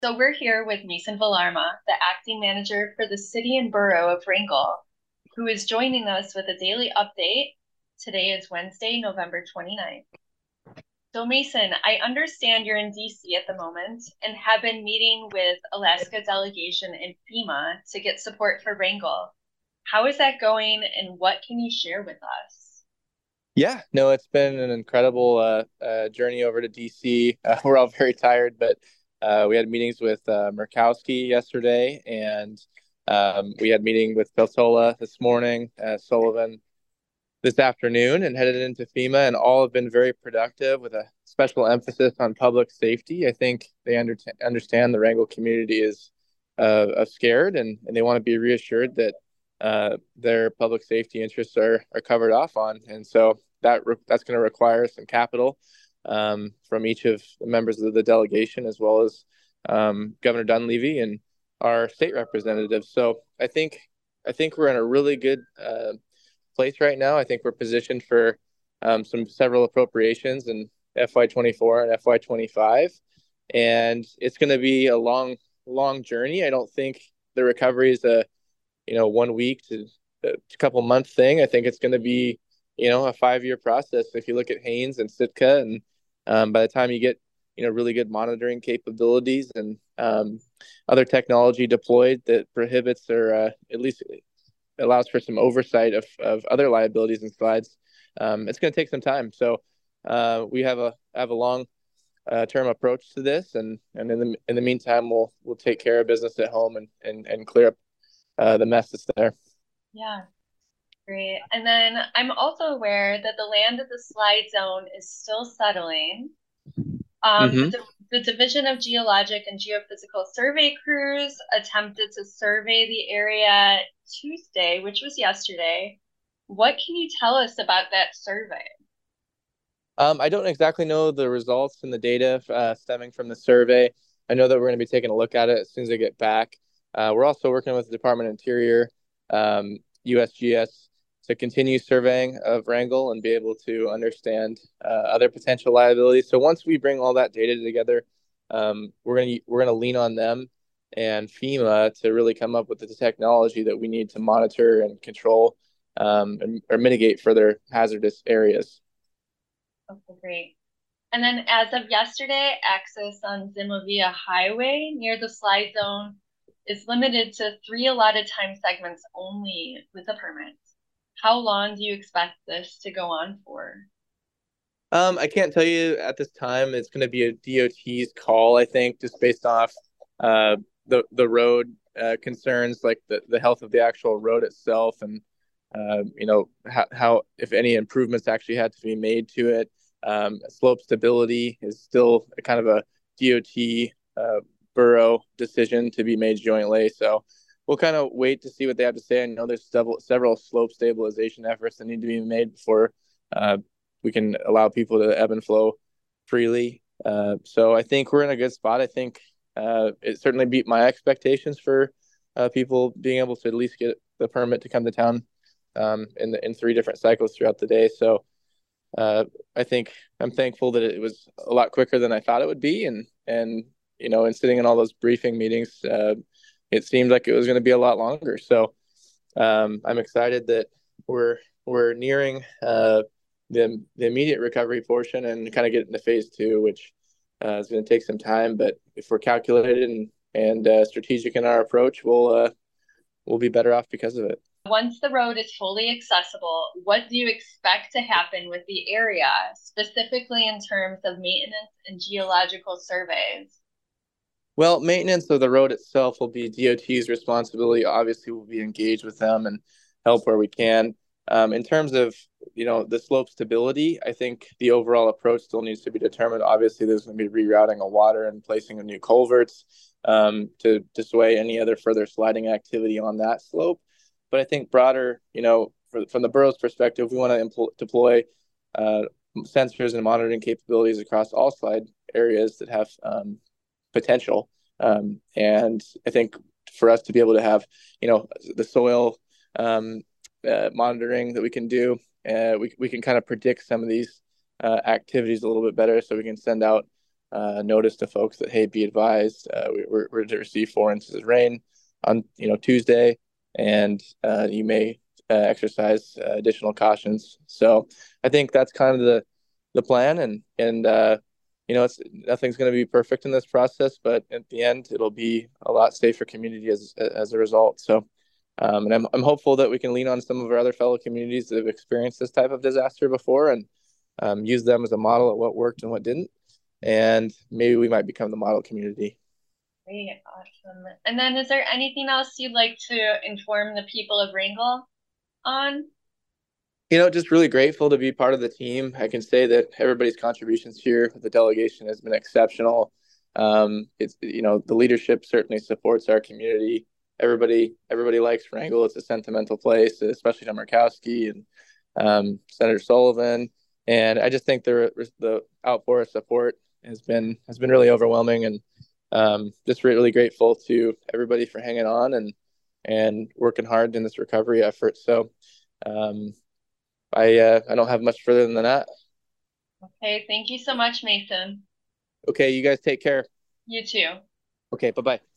So we're here with Mason Villarma, the acting manager for the city and borough of Wrangell, who is joining us with a daily update. Today is Wednesday, November 29th. So Mason, I understand you're in DC at the moment and have been meeting with Alaska delegation and FEMA to get support for Wrangell. How is that going and what can you share with us? Yeah, no, it's been an incredible journey over to DC. We're all very tired, but we had meetings with Murkowski yesterday, and we had meeting with Peltola this morning, Sullivan this afternoon, and headed into FEMA, and all have been very productive with a special emphasis on public safety. I think they understand the Wrangell community is scared, and they want to be reassured that their public safety interests are covered off on, and so that's going to require some capital from each of the members of the delegation, as well as Governor Dunleavy and our state representatives. So I think we're in a really good place right now. I think we're positioned for several appropriations in FY24 and FY25, and it's going to be a long journey. I don't think the recovery is a 1 week to a couple month thing. I think it's going to be a 5 year process. If you look at Haynes and Sitka, and by the time you get really good monitoring capabilities and other technology deployed that prohibits or at least allows for some oversight of other liabilities and slides, it's going to take some time. So we have a long term approach to this, and in the meantime, we'll take care of business at home and clear up the mess that's there. Yeah, great. And then I'm also aware that the land of the slide zone is still settling. Um, the, Mm-hmm. Div- the Division of Geologic and Geophysical Survey crews attempted to survey the area Tuesday, which was yesterday. What can you tell us about that survey? I don't exactly know the results and the data stemming from the survey. I know that we're going to be taking a look at it as soon as I get back. We're also working with the Department of Interior, USGS, to continue surveying of Wrangell and be able to understand other potential liabilities. So once we bring all that data together, we're gonna lean on them and FEMA to really come up with the technology that we need to monitor and control or mitigate further hazardous areas. Okay, great. And then as of yesterday, access on Zimovia Highway near the slide zone is limited to three allotted time segments only with a permit. How long do you expect this to go on for? I can't tell you at this time. It's going to be a DOT's call, I think, just based off the road concerns, like the health of the actual road itself, and how if any improvements actually had to be made to it. Slope stability is still a kind of a DOT borough decision to be made jointly. So we'll kind of wait to see what they have to say. I know there's several slope stabilization efforts that need to be made before uh, we can allow people to ebb and flow freely. So I think we're in a good spot. I think it certainly beat my expectations for people being able to at least get the permit to come to town in three different cycles throughout the day. So I think I'm thankful that it was a lot quicker than I thought it would be, and and sitting in all those briefing meetings, it seemed like it was going to be a lot longer. So I'm excited that we're nearing the immediate recovery portion and kind of get into phase two, which is going to take some time. But if we're calculated and strategic in our approach, we'll be better off because of it. Once the road is fully accessible, what do you expect to happen with the area, specifically in terms of maintenance and geological surveys? Well, maintenance of the road itself will be DOT's responsibility. Obviously, we'll be engaged with them and help where we can. In terms of the slope stability, I think the overall approach still needs to be determined. Obviously, there's going to be rerouting of water and placing of new culverts to dissuade any other further sliding activity on that slope. But I think broader, from the borough's perspective, we want to deploy uh, sensors and monitoring capabilities across all slide areas that have potential. And I think for us to be able to have, the soil monitoring that we can do, we can kind of predict some of these activities a little bit better, so we can send out notice to folks that, hey, be advised, we're to receive 4 inches of rain on Tuesday, and you may exercise additional cautions. So I think that's kind of the plan, and it's nothing's going to be perfect in this process, but at the end, it'll be a lot safer community as a result. So. And I'm hopeful that we can lean on some of our other fellow communities that have experienced this type of disaster before, and use them as a model of what worked and what didn't. And maybe we might become the model community. Great, awesome. And then is there anything else you'd like to inform the people of Wrangell on? Just really grateful to be part of the team. I can say that everybody's contributions here, the delegation has been exceptional. It's the leadership certainly supports our community. Everybody likes Wrangell. It's a sentimental place, especially to Murkowski and Senator Sullivan. And I just think the outpour of support has been really overwhelming, and just really grateful to everybody for hanging on and working hard in this recovery effort. So I don't have much further than that. Okay, thank you so much, Mason. Okay, you guys take care. You too. Okay, bye-bye.